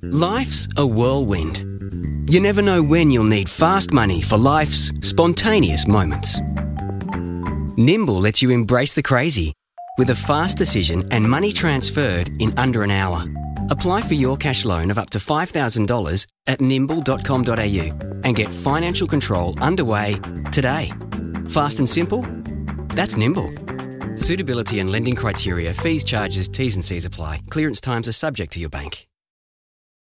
Life's a whirlwind. You never know when you'll need fast money for life's spontaneous moments. Nimble lets you embrace the crazy with a fast decision and money transferred in under an hour. Apply for your cash loan of up to $5,000 at nimble.com.au and get financial control underway today. Fast and simple? That's Nimble. Suitability and lending criteria, fees, charges, T's and C's apply. Clearance times are subject to your bank.